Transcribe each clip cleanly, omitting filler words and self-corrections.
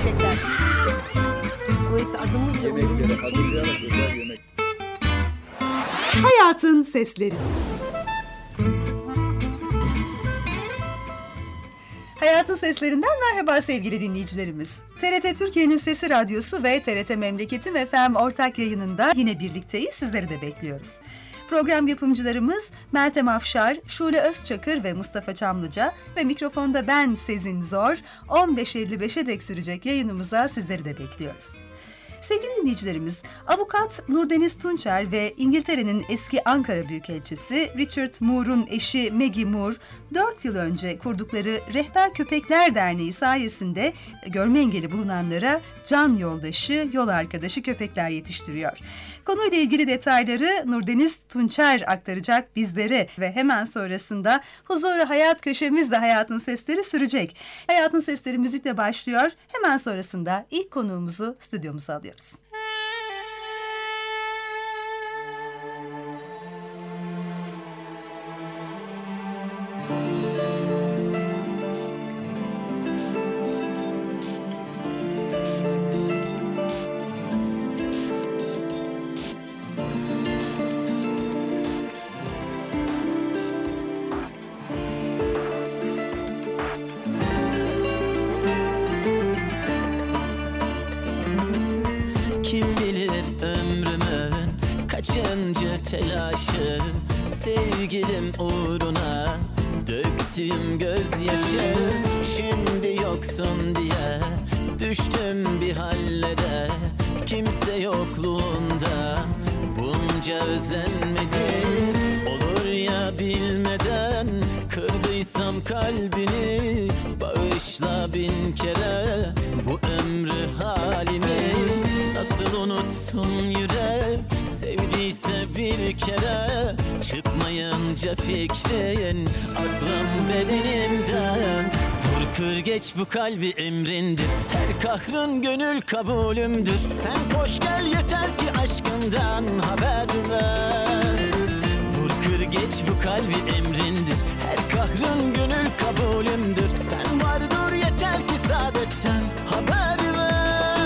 köpekler. Dolayısıyla adımız bile Yemekleri hazırlayarak güzel yemek. Hayatın Sesleri. Hayatın Seslerinden merhaba sevgili dinleyicilerimiz. TRT Türkiye'nin Sesi Radyosu ve TRT Memleketim FM ortak yayınında yine birlikteyiz. Sizleri de bekliyoruz. Program yapımcılarımız Meltem Afşar, Şule Özçakır ve Mustafa Çamlıca ve mikrofonda ben Sezin Zor. 15.55'e dek sürecek yayınımıza sizleri de bekliyoruz. Sevgili dinleyicilerimiz, avukat Nurdeniz Tunçer ve İngiltere'nin eski Ankara Büyükelçisi Richard Moore'un eşi Maggie Moore, 4 yıl önce kurdukları Rehber Köpekler Derneği sayesinde görme engeli bulunanlara can yoldaşı, yol arkadaşı köpekler yetiştiriyor. Konuyla ilgili detayları Nurdeniz Tunçer aktaracak bizlere ve hemen sonrasında Huzuru Hayat köşemizde Hayatın Sesleri sürecek. Hayatın Sesleri müzikle başlıyor. Hemen sonrasında ilk konuğumuzu stüdyomuza alıyoruz. Kaçıncı telaşı sevgilim uğruna döktüğüm gözyaşı, şimdi yoksun diye düştüm bir hallere, kimse yokluğunda bunca özlenmedim. Olur ya bilmeden kırdıysam kalbini, bağışla bin kere bu ömrü halimi. Nasıl unutsun yürek sevdiyse bir kere, çıkmayınca fikrin aklım bedenimden. Vur kır geç bu kalbi emrindir, her kahrın gönül kabulümdür. Sen hoş gel yeter ki aşkından haber ver. Vur kır geç bu kalbi emrindir, her kahrın gönül kabulümdür. Sen var dur yeter ki saadetten haber ver.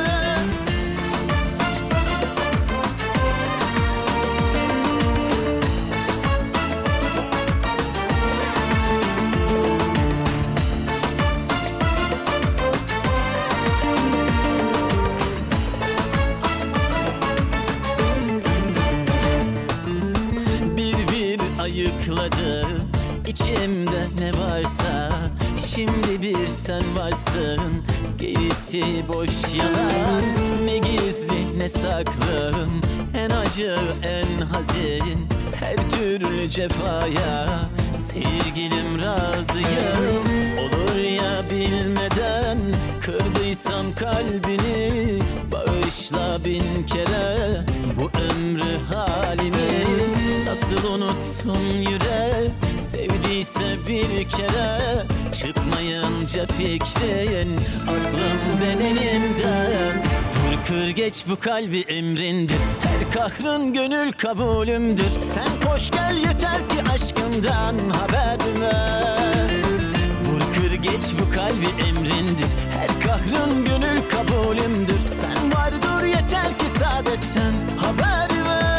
Ayıkladı içimde ne varsa, şimdi bir sen varsın, gerisi boş yalan. Ne gizli ne saklım, en acı en hazin, her türlü cefaya sevgilim razıyım. Olur ya bilmeden kırdıysam kalbini, bağışla bin kere bu ömrü halimi. Nasıl unutsun yürek sevdiyse bir kere, çıkmayınca fikrin aklım bedenimden. Vur kır geç bu kalbi emrindir, her kahrın gönül kabulümdür. Sen hoş gel yeter ki aşkından haber ver. Vur kır geç bu kalbi emrindir, her kahrın gönül kabulümdür. Sen var dur yeter ki saadetten haber ver.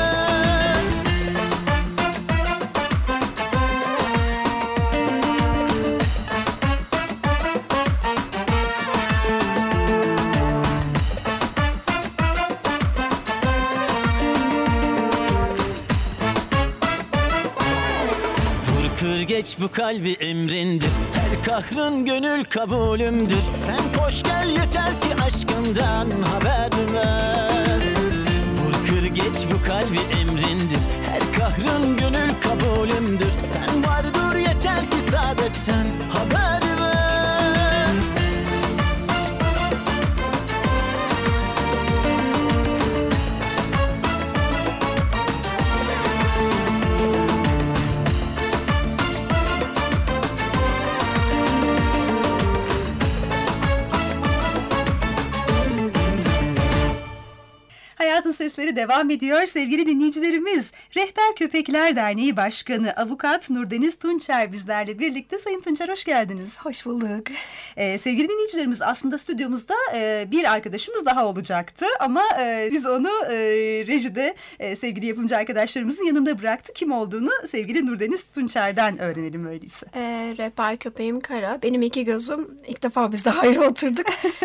Geç bu kalbi emrindir, her kahrın gönül kabulümdür. Sen hoş gel yeter ki aşkından haber ver. Vur kır geç bu kalbi emrindir, her kahrın gönül kabulümdür. Sen var dur yeter ki saadetten haber ver. sesleri devam ediyor sevgili dinleyicilerimiz. Rehber Köpekler Derneği Başkanı Avukat Nurdeniz Tunçer bizlerle birlikte. Sayın Tunçer, hoş geldiniz. Hoş bulduk. Sevgili dinleyicilerimiz, aslında stüdyomuzda bir arkadaşımız daha olacaktı ama biz onu rejide sevgili yapımcı arkadaşlarımızın yanında bıraktık. Kim olduğunu sevgili Nurdeniz Tunçer'den öğrenelim öyleyse. Rehber köpeğim Kara. Benim iki gözüm. İlk defa biz de ayrı oturduk.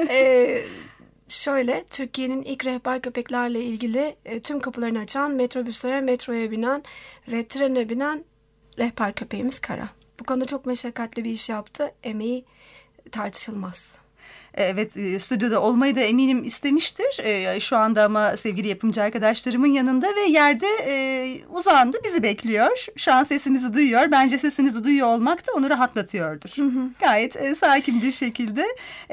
Şöyle, Türkiye'nin ilk rehber köpeklerle ilgili tüm kapılarını açan, metrobüse, metroya binen ve trene binen rehber köpeğimiz Kara. Bu konuda çok meşakkatli bir iş yaptı. Emeği tartışılmaz. Evet, stüdyoda olmayı da eminim istemiştir. Şu anda ama sevgili yapımcı arkadaşlarımın yanında ve yerde uzandı, bizi bekliyor. Şu an sesimizi duyuyor. Bence sesinizi duyuyor olmak da onu rahatlatıyordur. Gayet sakin bir şekilde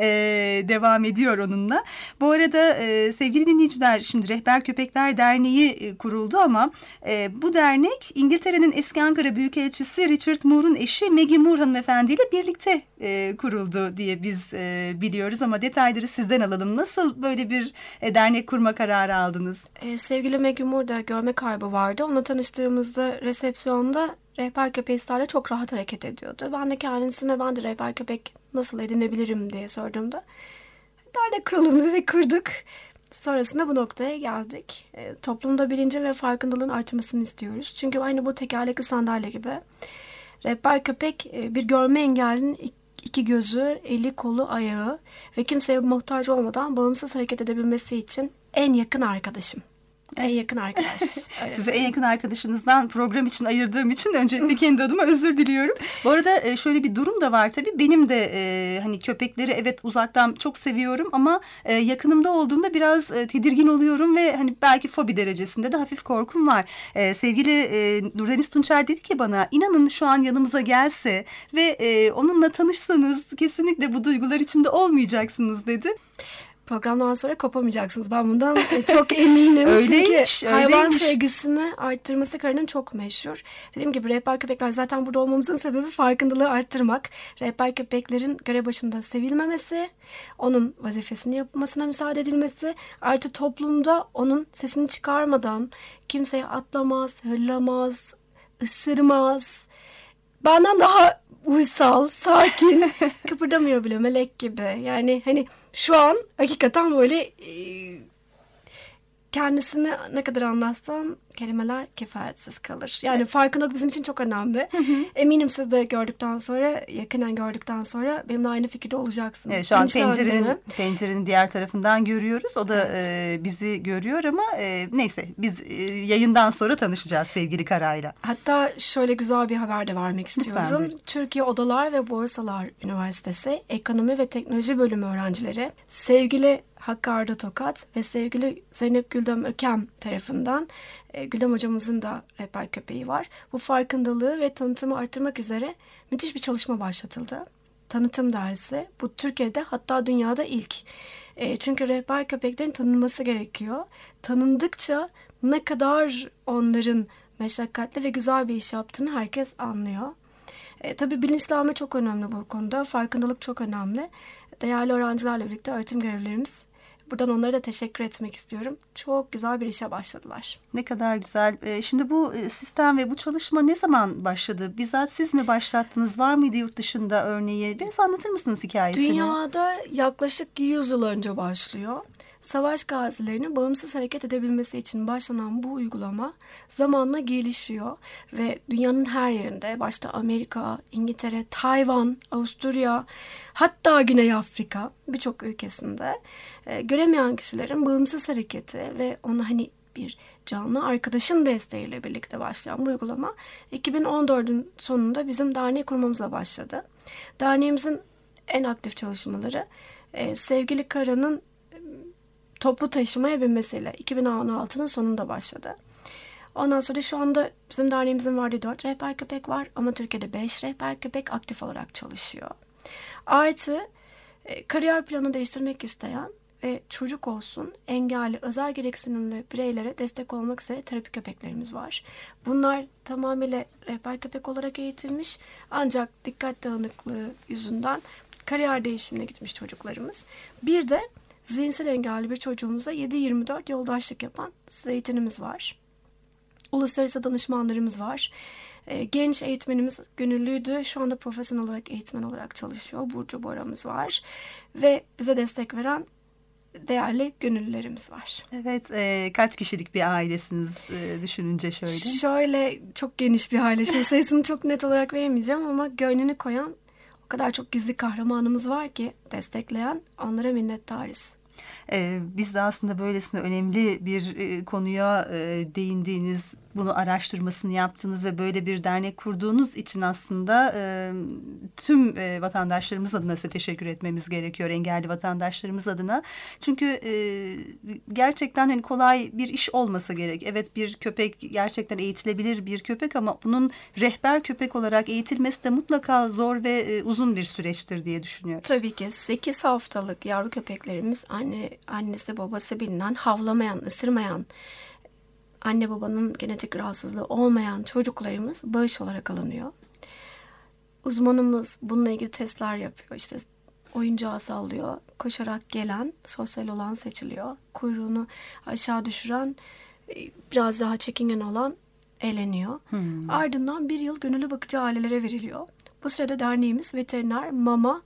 devam ediyor onunla. Bu arada sevgili dinleyiciler, şimdi Rehber Köpekler Derneği kuruldu ama bu dernek İngiltere'nin eski Ankara Büyükelçisi Richard Moore'un eşi Maggie Moore hanımefendiyle birlikte kuruldu diye biz biliyoruz. Ama detayları sizden alalım. Nasıl böyle bir dernek kurma kararı aldınız? Sevgili Maggie Moore'da görme kaybı vardı. Onunla tanıştığımızda resepsiyonda rehber köpeğiyle çok rahat hareket ediyordu. Ben de kendisine ben de rehber köpek nasıl edinebilirim diye sorduğumda dernek kurulumdu ve kurduk. Sonrasında bu noktaya geldik. Toplumda bilinci ve farkındalığın artmasını istiyoruz. Çünkü aynı bu tekerlekli sandalye gibi rehber köpek bir görme engellinin iki gözü, eli, kolu, ayağı ve kimseye muhtaç olmadan bağımsız hareket edebilmesi için en yakın arkadaşım. En yakın arkadaş. Size en yakın arkadaşınızdan program için ayırdığım için öncelikle kendi adıma özür diliyorum. Bu arada şöyle bir durum da var tabii. Benim de hani köpekleri evet uzaktan çok seviyorum ama yakınımda olduğunda biraz tedirgin oluyorum ve hani belki fobi derecesinde de hafif korkum var. Sevgili Nurdeniz Tunçer dedi ki bana, inanın şu an yanımıza gelse ve onunla tanışsanız kesinlikle bu duygular içinde olmayacaksınız dedi. Programdan sonra kopamayacaksınız. Ben bundan çok eminim. Öyleymiş, çünkü hayvan sevgisini arttırması Kara'nın çok meşhur. Dediğim gibi rehber köpekler zaten burada olmamızın sebebi farkındalığı arttırmak. Rehber köpeklerin görev başında sevilmemesi, onun vazifesini yapmasına müsaade edilmesi, artı toplumda onun sesini çıkarmadan kimseye atlamaz, hırlamaz, ısırmaz. Benden daha uysal, sakin, kıpırdamıyor bile, melek gibi. Yani hani şu an hakikaten böyle kendisini ne kadar anlatsam kelimeler kifayetsiz kalır. Yani farkındalık bizim için çok önemli. Eminim siz de gördükten sonra, yakinen gördükten sonra benimle aynı fikirde olacaksınız. Evet, şu an pencerenin diğer tarafından görüyoruz. O da bizi görüyor ama neyse biz yayından sonra tanışacağız sevgili Kara'yla. Hatta şöyle güzel bir haber de vermek istiyorum. Lütfen. Türkiye Odalar ve Borsalar Üniversitesi Ekonomi ve Teknoloji Bölümü öğrencileri sevgili Hakkı Arda Tokat ve sevgili Zeynep Güldem Ökem tarafından, Güldem hocamızın da rehber köpeği var. Bu farkındalığı ve tanıtımı arttırmak üzere müthiş bir çalışma başlatıldı. Tanıtım dersi. Bu Türkiye'de hatta dünyada ilk. Çünkü rehber köpeklerin tanınması gerekiyor. Tanındıkça ne kadar onların meşakkatli ve güzel bir iş yaptığını herkes anlıyor. Tabii bilinçlenme çok önemli bu konuda. Farkındalık çok önemli. Değerli öğrencilerle birlikte öğretim görevlilerimiz. Buradan onlara da teşekkür etmek istiyorum. Çok güzel bir işe başladılar. Ne kadar güzel. Şimdi bu sistem ve bu çalışma ne zaman başladı? Bizzat siz mi başlattınız? Var mıydı yurt dışında örneği? Biraz anlatır mısınız hikayesini? Dünyada yaklaşık 100 yıl önce başlıyor. Savaş gazilerinin bağımsız hareket edebilmesi için başlanan bu uygulama zamanla gelişiyor ve dünyanın her yerinde, başta Amerika, İngiltere, Tayvan, Avusturya, hatta Güney Afrika birçok ülkesinde göremeyen kişilerin bağımsız hareketi ve ona hani bir canlı arkadaşın desteğiyle birlikte başlayan bu uygulama 2014'ün sonunda bizim derneği kurmamıza başladı. Derneğimizin en aktif çalışmaları sevgili Kara'nın toplu taşımaya binmesiyle 2016'nın sonunda başladı. Ondan sonra şu anda bizim derneğimizin vardığı 4 rehber köpek var ama Türkiye'de 5 rehber köpek aktif olarak çalışıyor. Artı kariyer planı değiştirmek isteyen ve çocuk olsun engelli, özel gereksinimli bireylere destek olmak üzere terapi köpeklerimiz var. Bunlar tamamıyla rehber köpek olarak eğitilmiş ancak dikkat dağınıklığı yüzünden kariyer değişimine gitmiş çocuklarımız. Bir de zihinsel engelli bir çocuğumuza 7/24 yoldaşlık yapan zeytinimiz var. Uluslararası danışmanlarımız var. Genç eğitmenimiz gönüllüydü. Şu anda profesyonel olarak eğitmen olarak çalışıyor. Burcu Bora'mız var. Ve bize destek veren değerli gönüllülerimiz var. Evet, kaç kişilik bir ailesiniz düşününce şöyle? Şöyle çok geniş bir aile. Şimdi sayısını çok net olarak veremeyeceğim ama gönlünü koyan o kadar çok gizli kahramanımız var ki destekleyen, onlara minnettarız. Biz de aslında böylesine önemli bir konuya değindiğiniz, bunu araştırmasını yaptığınız ve böyle bir dernek kurduğunuz için aslında tüm vatandaşlarımız adına size teşekkür etmemiz gerekiyor, engelli vatandaşlarımız adına. Çünkü gerçekten hani kolay bir iş olmasa gerek. Evet, bir köpek gerçekten eğitilebilir bir köpek ama bunun rehber köpek olarak eğitilmesi de mutlaka zor ve uzun bir süreçtir diye düşünüyoruz. Tabii ki 8 haftalık yavru köpeklerimiz annesi babası bilinen, havlamayan, ısırmayan, anne babanın genetik rahatsızlığı olmayan çocuklarımız bağış olarak alınıyor. Uzmanımız bununla ilgili testler yapıyor. İşte oyuncağı sallıyor. Koşarak gelen, sosyal olan seçiliyor. Kuyruğunu aşağı düşüren, biraz daha çekingen olan eleniyor. Ardından 1 yıl gönüllü bakıcı ailelere veriliyor. Bu sırada derneğimiz veteriner, mama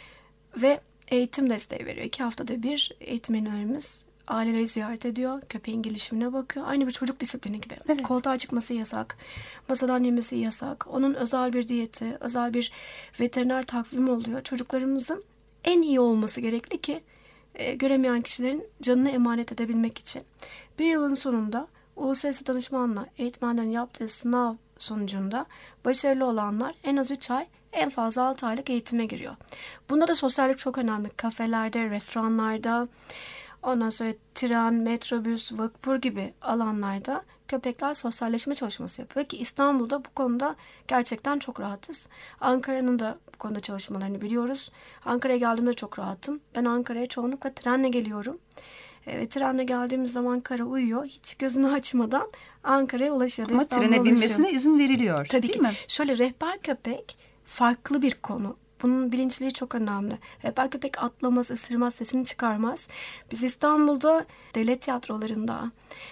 ve eğitim desteği veriyor. 2 haftada bir eğitmenlerimiz aileleri ziyaret ediyor. Köpeğin gelişimine bakıyor. Aynı bir çocuk disiplini gibi. Evet. Koltuğa çıkması yasak. Masadan yemesi yasak. Onun özel bir diyeti, özel bir veteriner takvimi oluyor. Çocuklarımızın en iyi olması gerekli ki göremeyen kişilerin canını emanet edebilmek için. 1 yılın sonunda uluslararası danışmanla eğitmenlerin yaptığı sınav sonucunda başarılı olanlar en az 3 ay, en fazla 6 aylık eğitime giriyor. Bunda da sosyallik çok önemli. Kafelerde, restoranlarda, ondan sonra tren, metrobüs, vapur gibi alanlarda köpekler sosyalleşme çalışması yapıyor ki İstanbul'da bu konuda gerçekten çok rahatız. Ankara'nın da bu konuda çalışmalarını biliyoruz. Ankara'ya geldiğimde çok rahatım. Ben Ankara'ya çoğunlukla trenle geliyorum. Trenle geldiğimiz zaman Kara uyuyor. Hiç gözünü açmadan Ankara'ya ulaşıyor. Ama trene binmesine izin veriliyor. Tabii değil ki. mi? Şöyle, rehber köpek farklı bir konu. Bunun bilinçliği çok önemli. Rehber köpek atlamaz, ısırmaz, sesini çıkarmaz. Biz İstanbul'da devlet tiyatrolarında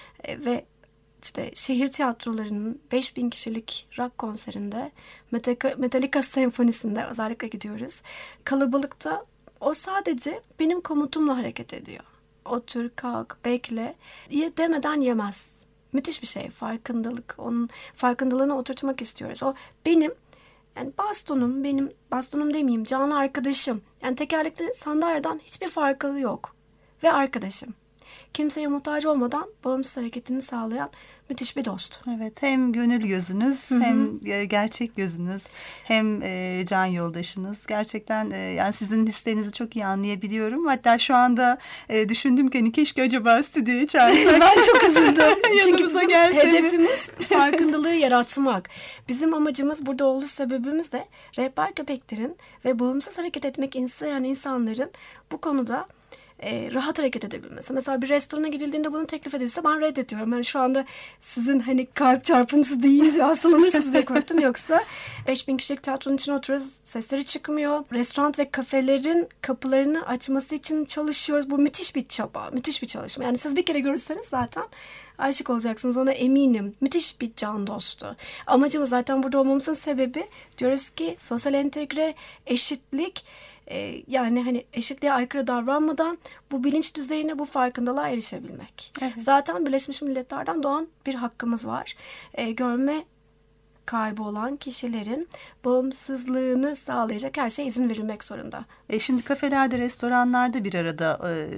ve işte şehir tiyatrolarının 5000 kişilik rock konserinde, Metallica senfonisinde özellikle gidiyoruz. Kalabalıkta o sadece benim komutumla hareket ediyor. Otur, kalk, bekle diye demeden yemez. Müthiş bir şey. Farkındalık. Onun farkındalığını oturtmak istiyoruz. O benim, yani benim bastonum demeyeyim, canlı arkadaşım. Yani tekerlekli sandalyeden hiçbir farkı yok. Ve arkadaşım. Kimseye muhtaç olmadan bağımsız hareketini sağlayan müthiş bir dost. Evet, hem gönül gözünüz, hem gerçek gözünüz, hem can yoldaşınız. Gerçekten yani sizin hislerinizi çok iyi anlayabiliyorum. Hatta şu anda düşündüm ki hani keşke acaba stüdyoya çağırsak. Ben çok üzüldüm. Çünkü bizim gelse hedefimiz farkındalığı yaratmak. Bizim amacımız, burada oluş sebebimiz de rehber köpeklerin ve bağımsız hareket etmek isteyen insanların bu konuda rahat hareket edebilmesi. Mesela bir restorana gidildiğinde bunu teklif edilse ben reddediyorum. Yani şu anda sizin hani kalp çarpıntısı deyince hastalanırsınız diye korktum. Yoksa 5000 kişilik tiyatronun içine oturuyoruz. Sesleri çıkmıyor. Restoran ve kafelerin kapılarını açması için çalışıyoruz. Bu müthiş bir çaba, müthiş bir çalışma. Yani siz bir kere görürseniz zaten aşık olacaksınız, ona eminim. Müthiş bir can dostu. Amacımız, zaten burada olmamızın sebebi, diyoruz ki sosyal entegre, eşitlik, yani hani eşitliğe aykırı davranmadan bu bilinç düzeyine, bu farkındalığa erişebilmek. Evet. Zaten Birleşmiş Milletler'den doğan bir hakkımız var. Görme kaybı olan kişilerin bağımsızlığını sağlayacak her şeye izin verilmek zorunda. Şimdi kafelerde, restoranlarda bir arada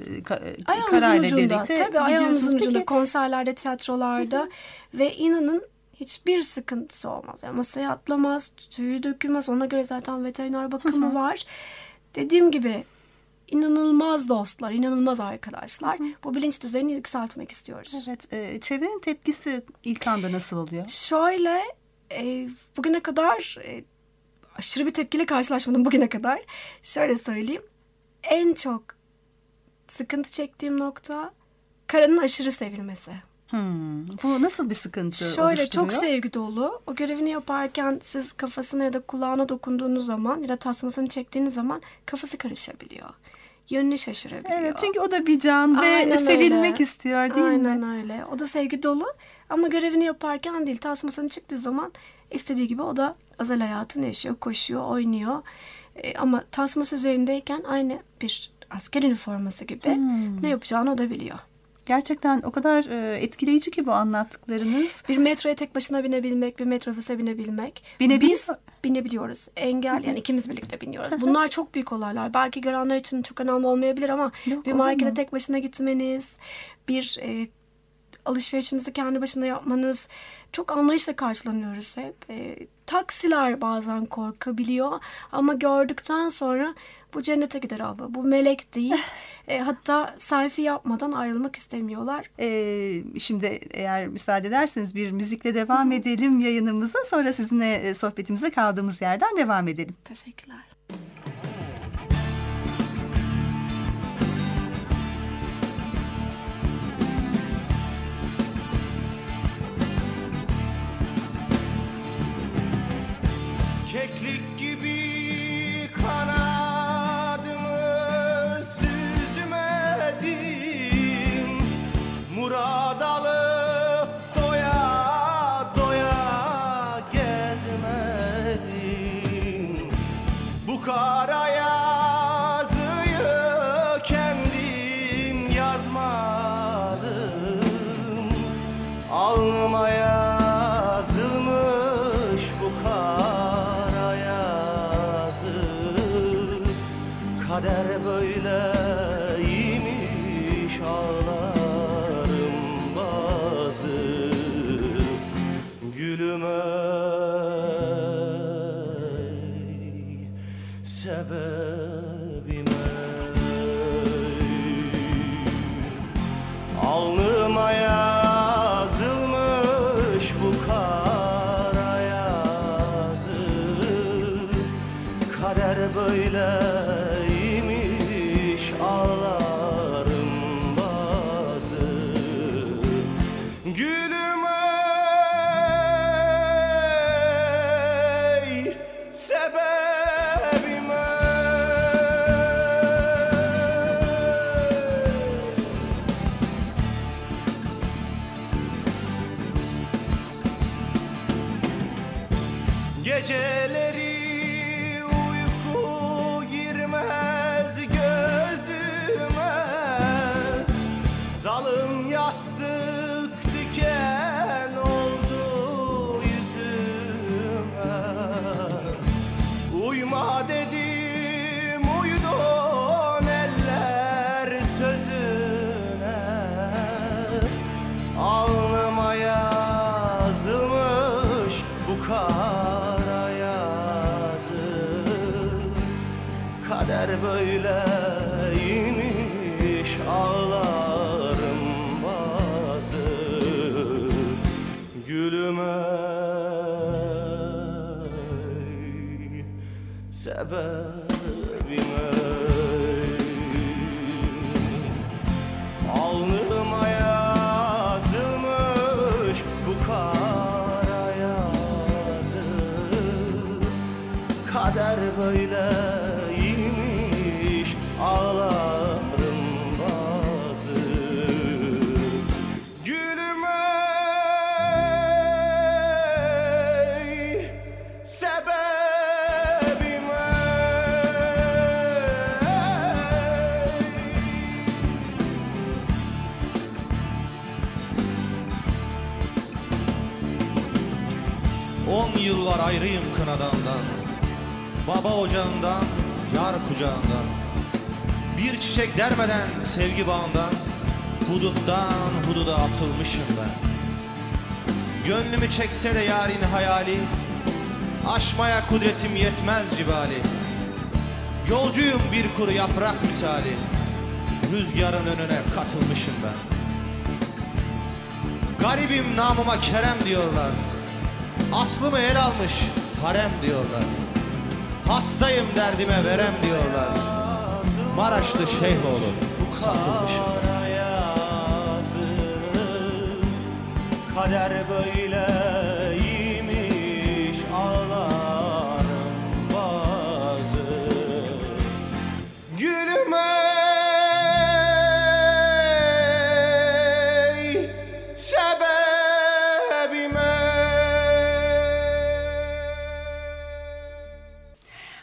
kararla birlikte tabii, ayağımızın ucunda, peki, konserlerde, tiyatrolarda ve inanın hiçbir sıkıntısı olmaz. Yani masaya atlamaz, tüyü dökülmez. Ona göre zaten veteriner bakımı var. Dediğim gibi inanılmaz dostlar, inanılmaz arkadaşlar. Bu bilinç düzeyini yükseltmek istiyoruz. Evet, çevrenin tepkisi ilk anda nasıl oluyor? Şöyle, bugüne kadar aşırı bir tepkiyle karşılaşmadım bugüne kadar. Şöyle söyleyeyim, en çok sıkıntı çektiğim nokta Kara'nın aşırı sevilmesi. Bu nasıl bir sıkıntı Şöyle, oluşturuyor? çok sevgi dolu. O görevini yaparken siz kafasına ya da kulağına dokunduğunuz zaman ya da tasmasını çektiğiniz zaman kafası karışabiliyor. yönünü şaşırabiliyor. Evet, çünkü o da bir can ve Aynen sevilmek öyle. istiyor değil mi? Aynen öyle. O da sevgi dolu ama görevini yaparken değil. Tasmasını çıktığı zaman istediği gibi o da özel hayatını yaşıyor, koşuyor, oynuyor. Ama tasması üzerindeyken aynı bir asker üniforması gibi ne yapacağını o da biliyor. Gerçekten o kadar etkileyici ki bu anlattıklarınız. Bir metroya tek başına binebilmek, bir metrobüse binebilmek. Biz binebiliyoruz. Engel, yani ikimiz birlikte biniyoruz. Bunlar çok büyük olaylar. Belki görenler için çok önemli olmayabilir ama Yok, bir olur markete mu? tek başına gitmeniz, bir alışverişinizi kendi başına yapmanız, çok anlayışla karşılanıyoruz hep. Taksiler bazen korkabiliyor ama gördükten sonra bu cennete gider abla, bu melek değil. Hatta selfie yapmadan ayrılmak istemiyorlar. Şimdi eğer müsaade ederseniz bir müzikle devam edelim yayınımıza. Sonra sizinle sohbetimize kaldığımız yerden devam edelim. Teşekkürler. Keklik gibi kanadımı süzmedim, murad alıp doya doya gezmedim. Bu kara yazıyı kendim yazmadım, alnıma yazılmış bu kara yazı. Kader böyleymiş, ağlarım bazı. Gülüm ey, sebebim ey, alnıma yazılmış bu kara yazı. Kader böyleymiş, ağlarım bazı. Gülüm ey, sebebim ey. Geceleri uyku girmez gözüme, zalim yastık diken oldu yüzüme. Uyma dedim, uydun eller sözüne. Alnıma yazılmış bu kara yazı. Kader böyleymiş, ağlarım bazı. Gülüm ey, sebebim ey, alnıma yazılmış bu kara yazı. Kader böyleymiş, ağlarım bazı. Gülüm ey, sebebim ey. 10 yıl var ayrıyım kınadandan, baba ocağından, yar kucağından. Bir çiçek dermeden sevgi bağından, huduttan hududa atılmışım ben. Gönlümü çekse de yarın hayali, aşmaya kudretim yetmez cibali. Yolcuyum bir kuru yaprak misali, rüzgarın önüne katılmışım ben. Garibim namıma Kerem diyorlar, aslımı el almış harem diyorlar. Hastayım derdime verem diyorlar, Maraşlı Şeyhoğlu satılmışım ben. Kader böyleymiş, ağlarım bazı. Gülüm ey,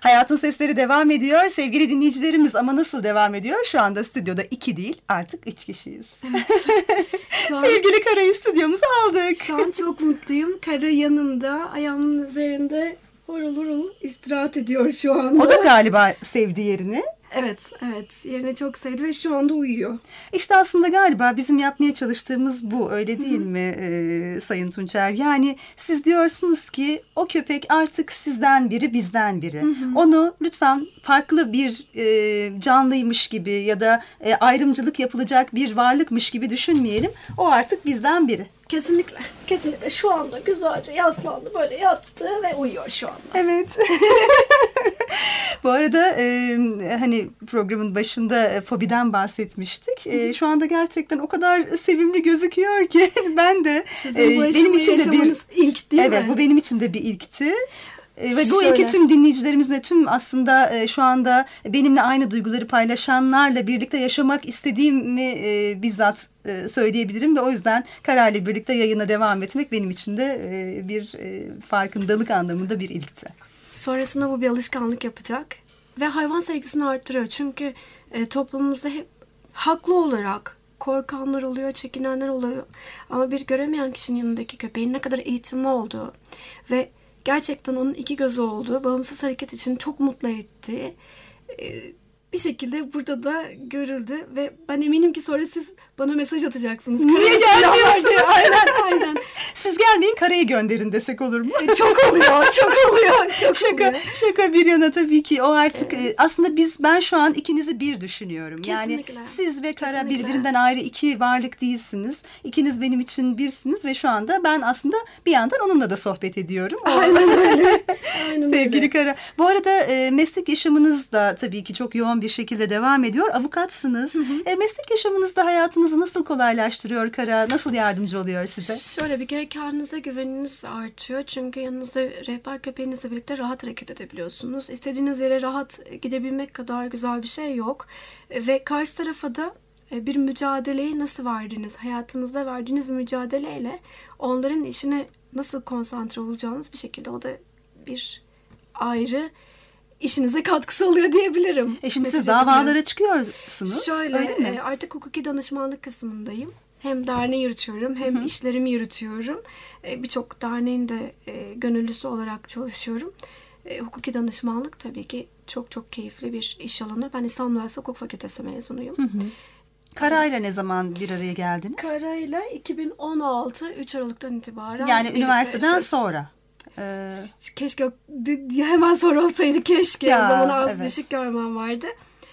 Hayatın Sesleri devam ediyor. Sevgili dinleyicilerimiz, ama nasıl devam ediyor? Şu anda stüdyoda 2 değil, artık 3 kişiyiz. Şu an, Sevgili Kara'yı stüdyomuza aldık. şu an çok mutluyum. Kara yanımda, ayağımın üzerinde horul horul istirahat ediyor şu anda. O da galiba sevdi yerini. Evet, evet. Yerini çok sevdi ve şu anda uyuyor. İşte aslında galiba bizim yapmaya çalıştığımız bu, öyle değil mi Sayın Tunçer? Yani siz diyorsunuz ki o köpek artık sizden biri, bizden biri. Onu lütfen farklı bir canlıymış gibi ya da ayrımcılık yapılacak bir varlıkmış gibi düşünmeyelim. O artık bizden biri. Kesinlikle. Kesinlikle. Şu anda güzelce yaslandı, böyle yattı ve uyuyor şu anda. Evet. Bu arada hani programın başında fobiden bahsetmiştik. Şu anda gerçekten o kadar sevimli gözüküyor ki ben de benim için de bir ilk değil mi? Evet, bu benim için de bir ilkti. Ve bu Şöyle. ilki tüm dinleyicilerimiz ve tüm aslında şu anda benimle aynı duyguları paylaşanlarla birlikte yaşamak istediğimi bizzat söyleyebilirim ve o yüzden Kara'yla birlikte yayına devam etmek benim için de bir farkındalık anlamında bir ilkti. Sonrasında bu bir alışkanlık yapacak ve hayvan sevgisini arttırıyor. Çünkü toplumumuzda hep haklı olarak korkanlar oluyor, çekinenler oluyor. Ama bir göremeyen kişinin yanındaki köpeğin ne kadar eğitimli olduğu ve gerçekten onun iki gözü olduğu, bağımsız hareket için çok mutlu ettiği bir şekilde burada da görüldü ve ben eminim ki sonra siz bana mesaj atacaksınız. Niye gelmiyorsunuz? Aynen. Siz gelmeyin, Kara'yı gönderin desek olur mu? Çok oluyor. Çok Şaka bir yana, tabii ki o artık aslında ben şu an ikinizi bir düşünüyorum. Kesinlikle. Yani siz ve Kara Kesinlikle. birbirinden ayrı iki varlık değilsiniz. İkiniz benim için birsiniz ve şu anda ben aslında bir yandan onunla da sohbet ediyorum. Aynen öyle. Sevgili Kara. Bu arada meslek yaşamınız da tabii ki çok yoğun bir şekilde devam ediyor. Avukatsınız. Meslek yaşamınızda hayatınızı nasıl kolaylaştırıyor Kara? Nasıl yardımcı oluyor size? Şöyle, bir kere kendinize güveniniz artıyor. Çünkü yanınızda rehber köpeğinizle birlikte rahat hareket edebiliyorsunuz. İstediğiniz yere rahat gidebilmek kadar güzel bir şey yok. Ve karşı tarafa da bir mücadeleyi nasıl verdiğiniz, hayatınızda verdiğiniz mücadeleyle onların işine nasıl konsantre olacağınız bir şekilde, o da bir ayrı işinize katkısı oluyor diyebilirim. Şimdi siz Neticede davalara çıkıyorsunuz. şöyle, öyle mi? artık hukuki danışmanlık kısmındayım. Hem derneği yürütüyorum hem işlerimi yürütüyorum. Birçok derneğin de gönüllüsü olarak çalışıyorum. Hukuki danışmanlık tabii ki çok çok keyifli bir iş alanı. Ben İstanbul Üniversitesi Hukuk Fakültesi mezunuyum. Kara'yla ne zaman bir araya geldiniz? Kara'yla 2016 3 Aralık'tan itibaren Yani birlikte üniversiteden yaşıyoruz. sonra. Keşke hemen sonra olsaydı, keşke. Ya, o zaman az evet. düşük görmem vardı.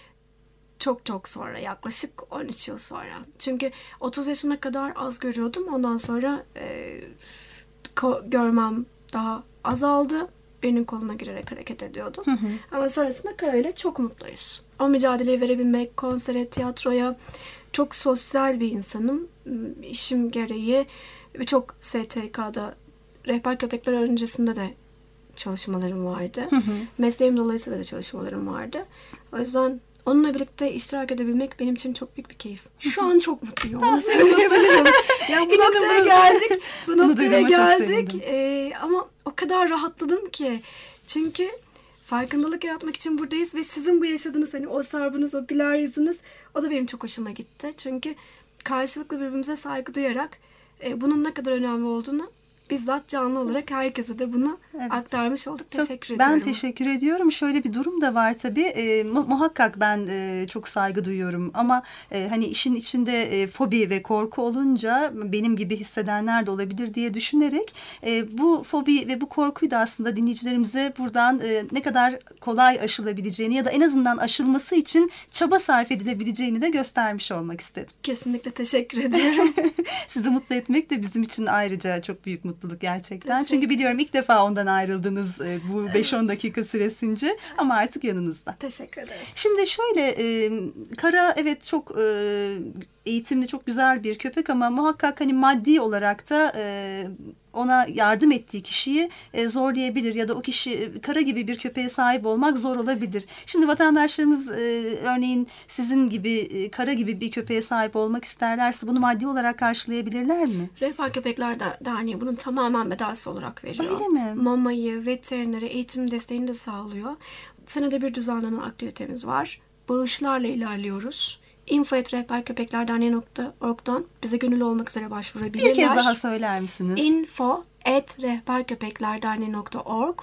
Çok çok sonra, yaklaşık 13 yıl sonra. Çünkü 30 yaşına kadar az görüyordum. Ondan sonra görmem daha azaldı. Birinin koluna girerek hareket ediyordum. Ama sonrasında Kara'yla çok mutluyuz. O mücadeleyi verebilmek, konsere, tiyatroya, çok sosyal bir insanım. İşim gereği birçok STK'da, rehber köpekler öncesinde de çalışmalarım vardı. Mesleğim dolayısıyla da çalışmalarım vardı. O yüzden onunla birlikte iştirak edebilmek benim için çok büyük bir keyif. Şu an çok mutluyum. Onu söyleyebilirim. Ya bu noktaya geldik. Bu Bunu noktaya duyduğuma çok geldik. Ama o kadar rahatladım ki. Çünkü farkındalık yaratmak için buradayız ve sizin bu yaşadığınız, hani o sarbınız, o güler yüzünüz, o da benim çok hoşuma gitti. Çünkü karşılıklı birbirimize saygı duyarak bunun ne kadar önemli olduğunu bizzat canlı olarak herkese de bunu aktarmış olduk. Teşekkür ediyorum. Ben teşekkür ediyorum. Şöyle bir durum da var tabii. Muhakkak ben çok saygı duyuyorum. Ama hani işin içinde fobi ve korku olunca benim gibi hissedenler de olabilir diye düşünerek bu fobi ve bu korkuyu da aslında dinleyicilerimize buradan ne kadar kolay aşılabileceğini ya da en azından aşılması için çaba sarf edilebileceğini de göstermiş olmak istedim. Kesinlikle teşekkür ediyorum. Sizi mutlu etmek de bizim için ayrıca çok büyük mutluluk gerçekten. Teşekkür Çünkü biliyorum ilk defa ondan ayrıldınız bu 5-10 dakika süresince ama artık yanınızda. Teşekkür ederiz. Şimdi şöyle Kara evet çok eğitimli çok güzel bir köpek ama muhakkak hani maddi olarak da ona yardım ettiği kişiyi zorlayabilir ya da o kişi kara gibi bir köpeğe sahip olmak zor olabilir. Şimdi vatandaşlarımız örneğin sizin gibi kara gibi bir köpeğe sahip olmak isterlerse bunu maddi olarak karşılayabilirler mi? Rehber Köpekler Derneği bunun tamamen bedelsiz olarak veriyor. Öyle mi? Mamayı, veterineri, eğitim desteğini de sağlıyor. Senede bir düzenlenen aktivitemiz var. Bağışlarla ilerliyoruz. info@rehberköpeklerderneği.org'dan bize gönüllü olmak üzere başvurabilirler. Bir kez daha söyler misiniz? info@rehberköpeklerderneği.org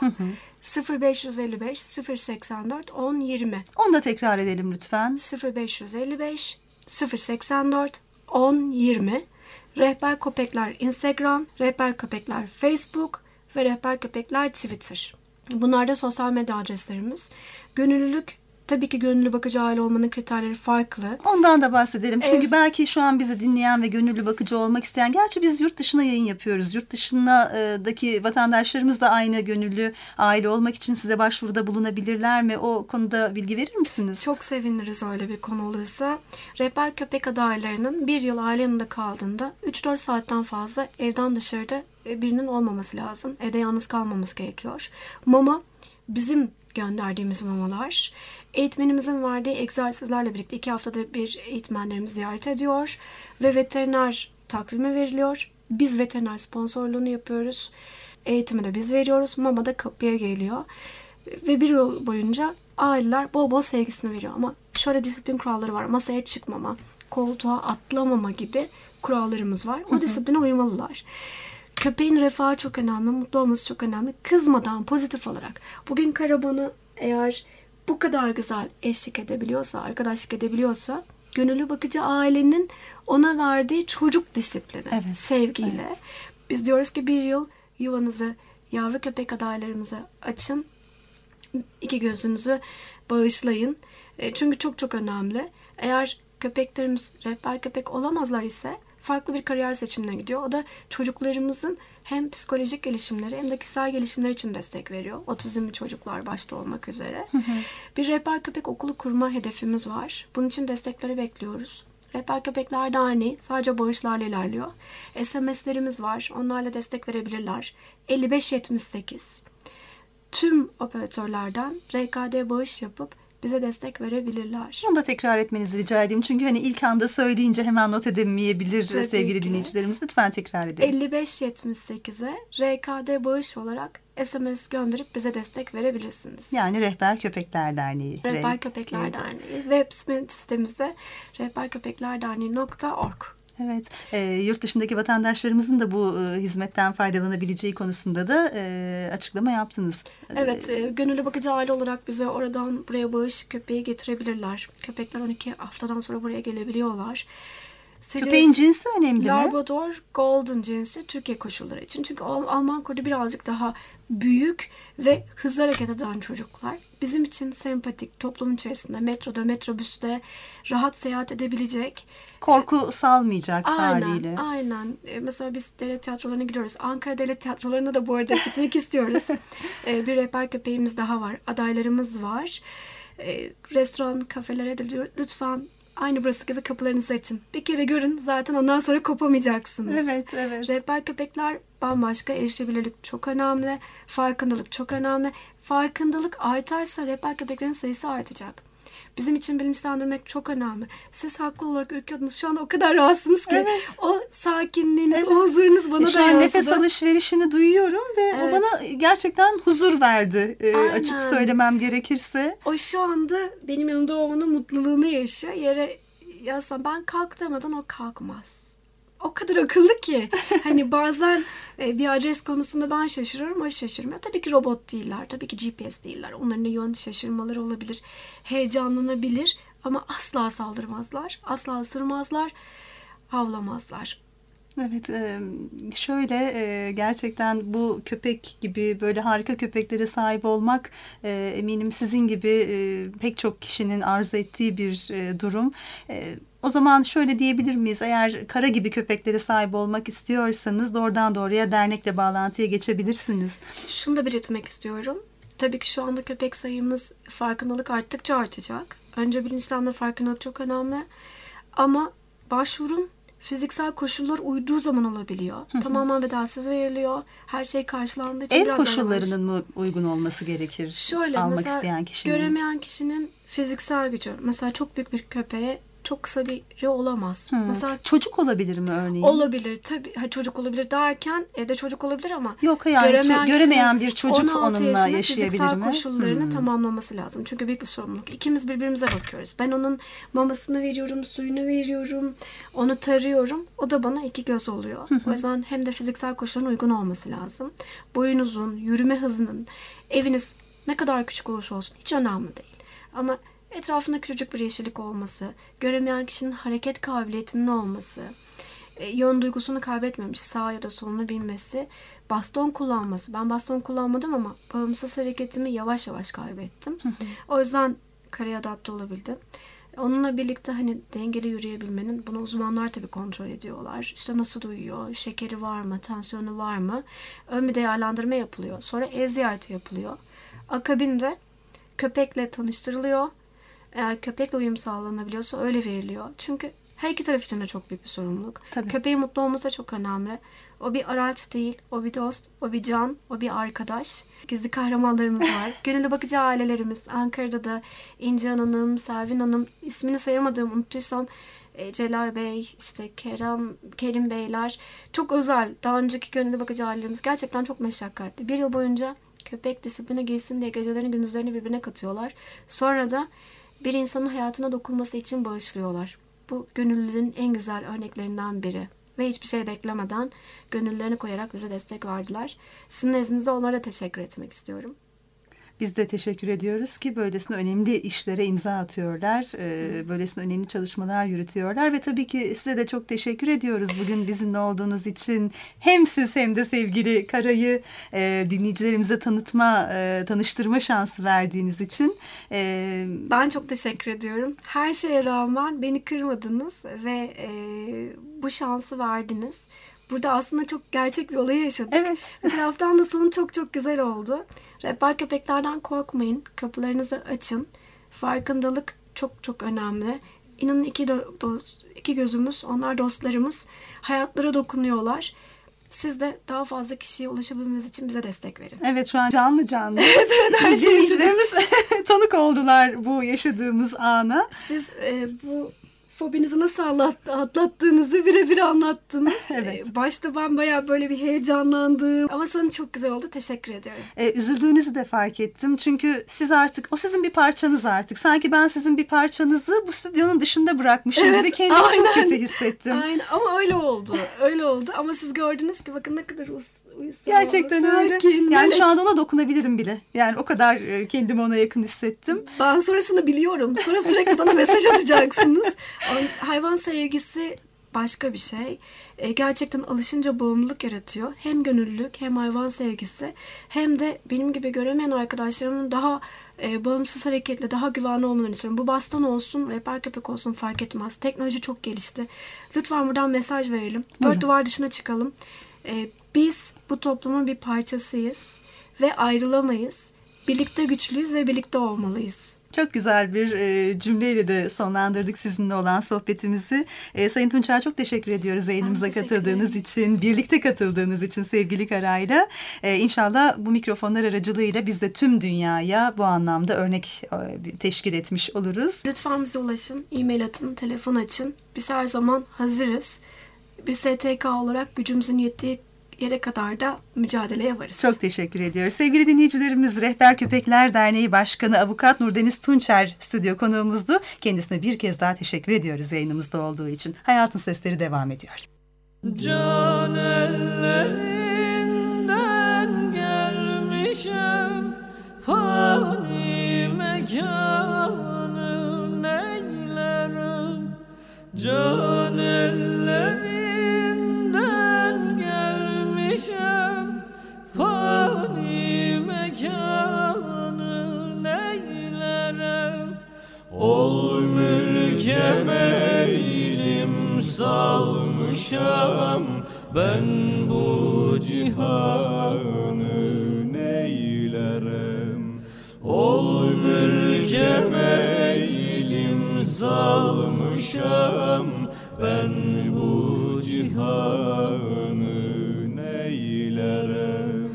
0555 084 1020 Onu da tekrar edelim lütfen. 0555 084 1020 Rehber Köpekler Instagram, Rehber Köpekler Facebook ve Rehber Köpekler Twitter. Bunlar da sosyal medya adreslerimiz. Gönüllülük, tabii ki gönüllü bakıcı aile olmanın kriterleri farklı. Ondan da bahsedelim. Çünkü belki şu an bizi dinleyen ve gönüllü bakıcı olmak isteyen, gerçi biz yurt dışına yayın yapıyoruz. Yurt dışındaki vatandaşlarımız da aynı gönüllü aile olmak için size başvuruda bulunabilirler mi? O konuda bilgi verir misiniz? Çok seviniriz öyle bir konu olursa. Rehber köpek adaylarının bir yıl aile yanında kaldığında 3-4 saatten fazla evden dışarıda birinin olmaması lazım. Evde yalnız kalmamız gerekiyor. Mama bizim gönderdiğimiz mamalar. Eğitmenimizin verdiği egzersizlerle birlikte 2 haftada bir eğitmenlerimizi ziyaret ediyor ve veteriner takvimi veriliyor. Biz veteriner sponsorluğunu yapıyoruz. Eğitimi de biz veriyoruz. Mama da kapıya geliyor. Ve bir yıl boyunca aileler bol bol sevgisini veriyor. Ama şöyle disiplin kuralları var. Masaya çıkmama, koltuğa atlamama gibi kurallarımız var. O disipline uymalılar. Köpeğin refahı çok önemli, mutlu olması çok önemli. Kızmadan, pozitif olarak. Bugün karavanı eğer bu kadar güzel eşlik edebiliyorsa, arkadaşlık edebiliyorsa, gönüllü bakıcı ailenin ona verdiği çocuk disiplini, sevgiyle. Evet. Biz diyoruz ki bir yıl yuvanızı yavru köpek adaylarımıza açın. 2 gözünüzü bağışlayın. Çünkü çok çok önemli. Eğer köpeklerimiz rehber köpek olamazlar ise farklı bir kariyer seçimine gidiyor. O da çocuklarımızın hem psikolojik gelişimleri hem de kişisel gelişimleri için destek veriyor. Otizmli çocuklar başta olmak üzere. Bir rehber köpek okulu kurma hedefimiz var. Bunun için destekleri bekliyoruz. Rehber Köpekler Derneği sadece bağışlarla ilerliyor. SMS'lerimiz var. Onlarla destek verebilirler. 5578. Tüm operatörlerden RKD bağış yapıp bize destek verebilirler. Onu da tekrar etmenizi rica edeyim. Çünkü hani ilk anda söyleyince hemen not edemeyebilir sevgili dinleyicilerimiz. Lütfen tekrar edelim. 5578'e RKD bağış olarak SMS gönderip bize destek verebilirsiniz. Yani Rehber Köpekler Derneği. Rehber Köpekler Derneği. Web sitemizde rehberköpeklerderneği.org. Evet, yurt dışındaki vatandaşlarımızın da bu hizmetten faydalanabileceği konusunda da açıklama yaptınız. Evet, gönüllü bakıcı aile olarak bize oradan buraya bağış köpeği getirebilirler. Köpekler 12 haftadan sonra buraya gelebiliyorlar. Köpeğin cinsi önemli mi? Labrador Golden cinsi Türkiye koşulları için. Çünkü Alman kurdu birazcık daha büyük ve hızlı hareket eden çocuklar. Bizim için sempatik, toplum içerisinde, metroda, metrobüste rahat seyahat edebilecek. Korku salmayacak haliyle. Aynen. Mesela biz devlet tiyatrolarına gidiyoruz. Ankara devlet tiyatrolarına da bu arada gitmek istiyoruz. Bir rehber köpeğimiz daha var. Adaylarımız var. Restoran, kafelere de lütfen aynı burası gibi kapılarınızı açın. Bir kere görün, zaten ondan sonra kopamayacaksınız. Evet. Rehber köpekler bambaşka. Erişilebilirlik çok önemli. Farkındalık çok önemli. Farkındalık artarsa rehber köpeklerin sayısı artacak. Bizim için bilinçlendirmek çok önemli. Siz haklı olarak ürküyordunuz. Şu an o kadar rahatsınız ki. Evet. O sakinliğiniz, o huzurunuz bana da şu an nefes alışverişini duyuyorum ve o bana gerçekten huzur verdi. Açık söylemem gerekirse. O şu anda benim yanımda olmanın mutluluğunu yaşıyor. Yere yazsam ben kalk demeden o kalkmaz. O kadar akıllı ki. Hani bazen bir adres konusunda ben şaşırıyorum, o şaşırmıyor. Tabii ki robot değiller, tabii ki GPS değiller. Onların da yön şaşırmaları olabilir, heyecanlanabilir ama asla saldırmazlar, asla ısırmazlar, havlamazlar. Evet, şöyle gerçekten bu köpek gibi böyle harika köpeklere sahip olmak eminim sizin gibi pek çok kişinin arzu ettiği bir durum. O zaman şöyle diyebilir miyiz? Eğer kara gibi köpeklere sahip olmak istiyorsanız doğrudan doğruya dernekle bağlantıya geçebilirsiniz. Şunu da belirtmek istiyorum. Tabii ki şu anda köpek sayımız, farkındalık arttıkça artacak. Önce bilinçlenme, farkındalık çok önemli. Ama başvurun fiziksel koşullar uyduğu zaman olabiliyor. Tamamen bedelsiz veriliyor. Her şey karşılandığı için Ev biraz koşullarının mı uygun olması gerekir şöyle, almak mesela isteyen kişinin? göremeyen kişinin fiziksel gücü. Mesela çok büyük bir köpeğe çok kısa biri olamaz. Mesela Çocuk olabilir mi örneğin? olabilir tabii. Çocuk olabilir derken evde çocuk olabilir ama Yok, yani göremeyen bir çocuk 16 onunla yaşında yaşayabilir fiziksel mi? koşullarını tamamlaması lazım. Çünkü büyük bir sorumluluk. İkimiz birbirimize bakıyoruz. Ben onun mamasını veriyorum, suyunu veriyorum, onu tarıyorum. O da bana iki göz oluyor. O yüzden hem de fiziksel koşulların uygun olması lazım. Boyunuzun, yürüme hızının, eviniz ne kadar küçük olursa olsun hiç önemli değil. Ama etrafında küçücük bir yeşillik olması, göremeyen kişinin hareket kabiliyetinin olması, yön duygusunu kaybetmemiş, sağa ya da solunu bilmesi, baston kullanması. Ben baston kullanmadım ama bağımsız hareketimi yavaş yavaş kaybettim. O yüzden karaya adapte olabildim. Onunla birlikte hani dengeli yürüyebilmenin, bunu uzmanlar tabii kontrol ediyorlar. İşte nasıl uyuyor, şekeri var mı, tansiyonu var mı? Ön bir değerlendirme yapılıyor. Sonra ev ziyareti yapılıyor. Akabinde köpekle tanıştırılıyor. Eğer köpekle uyum sağlanabiliyorsa öyle veriliyor. Çünkü her iki taraf için de çok büyük bir sorumluluk. Tabii. Köpeğin mutlu olması da çok önemli. O bir araç değil, o bir dost, o bir can, o bir arkadaş. Gizli kahramanlarımız var. Gönüllü bakıcı ailelerimiz. Ankara'da da İnci Hanım, Selvin Hanım, ismini sayamadığım, unuttuysam Celal Bey, işte Kerim Beyler. Çok özel. Daha önceki gönüllü bakıcı ailelerimiz gerçekten çok meşakkatli. 1 yıl boyunca köpek disipline girsin diye gecelerini gündüzlerini birbirine katıyorlar. Sonra da bir insanın hayatına dokunması için bağışlıyorlar. Bu gönüllülüğün en güzel örneklerinden biri. Ve hiçbir şey beklemeden gönüllerini koyarak bize destek verdiler. Sizin nezdinizde onlara teşekkür etmek istiyorum. Biz de teşekkür ediyoruz ki böylesine önemli işlere imza atıyorlar. Böylesine önemli çalışmalar yürütüyorlar ve tabii ki size de çok teşekkür ediyoruz bugün bizimle olduğunuz için. Hem siz hem de sevgili Kara'yı dinleyicilerimize tanıştırma şansı verdiğiniz için. Ben çok teşekkür ediyorum. Her şeye rağmen beni kırmadınız ve bu şansı verdiniz. Burada aslında çok gerçek bir olayı yaşadık. Evet. Bir taraftan da sonu çok çok güzel oldu. Rehber köpeklerden korkmayın. Kapılarınızı açın. Farkındalık çok çok önemli. İnanın iki gözümüz, onlar dostlarımız. Hayatlara dokunuyorlar. Siz de daha fazla kişiye ulaşabilmeniz için bize destek verin. Evet, şu an canlı. Evet, her şey Dinleyicilerimiz tanık oldular bu yaşadığımız ana. Siz bu fobinizi nasıl atlattığınızı birebir anlattınız. Evet. Başta ben bayağı böyle bir heyecanlandım. Ama sonu çok güzel oldu. Teşekkür ediyorum. Üzüldüğünüzü de fark ettim. Çünkü siz artık, o sizin bir parçanız artık. Sanki ben sizin bir parçanızı bu stüdyonun dışında bırakmışım gibi kendimi çok kötü hissettim. Aynen, ama öyle oldu. Öyle oldu. Ama siz gördünüz ki bakın ne kadar uysal. Gerçekten öyle. Sakin, yani melek. şu anda ona dokunabilirim bile. Yani o kadar kendimi ona yakın hissettim. Ben sonrasını biliyorum. Sonra sürekli bana mesaj atacaksınız. Hayvan sevgisi başka bir şey. Gerçekten alışınca bağımlılık yaratıyor. Hem gönüllülük hem hayvan sevgisi hem de benim gibi göremeyen arkadaşlarımın daha bağımsız hareketle daha güvenli olmalarını istiyorum. Bu baston olsun, rehber köpek olsun fark etmez. Teknoloji çok gelişti. Lütfen buradan mesaj verelim. Dört duvar dışına çıkalım. Biz bu toplumun bir parçasıyız ve ayrılamayız. Birlikte güçlüyüz ve birlikte olmalıyız. Çok güzel bir cümleyle de sonlandırdık sizinle olan sohbetimizi. Sayın Tunçer, çok teşekkür ediyoruz yayınımıza katıldığınız için, birlikte katıldığınız için sevgili Kara'yla. İnşallah bu mikrofonlar aracılığıyla biz de tüm dünyaya bu anlamda örnek teşkil etmiş oluruz. Lütfen bize ulaşın, e-mail atın, telefon açın. Biz her zaman hazırız. Bir STK olarak gücümüzün yettiği yere kadar da mücadeleye varız. Çok teşekkür ediyoruz. Sevgili dinleyicilerimiz, Rehber Köpekler Derneği Başkanı Avukat Nurdeniz Tunçer stüdyo konuğumuzdu. Kendisine bir kez daha teşekkür ediyoruz yayınımızda olduğu için. Hayatın Sesleri devam ediyor. Can ellerinden gelmişim, fani mekanı neylerim. Can ellerinden gelmişim, fani mekanı neylerim. Ol mülke meylim salmışam, ben bu cihanı neylerim. Ol mülke meylim salmışam, ben bu cihanı neylerim?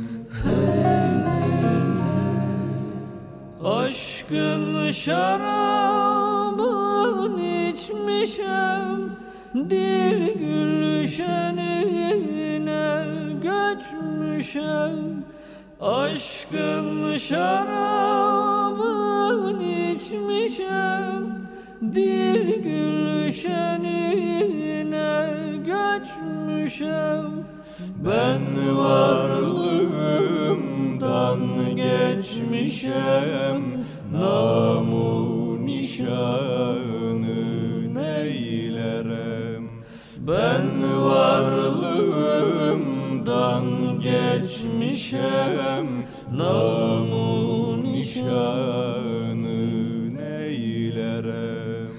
Aşkın şarabın içmişem, dil gülşenine göçmüşem. Aşkın şarabın içmişem, dil gülşenine göçmüşem. Ben varlığımdan geçmişem, namu nişanı neylerim? Ben varlığımdan geçmişem, namu nişanı neylerim?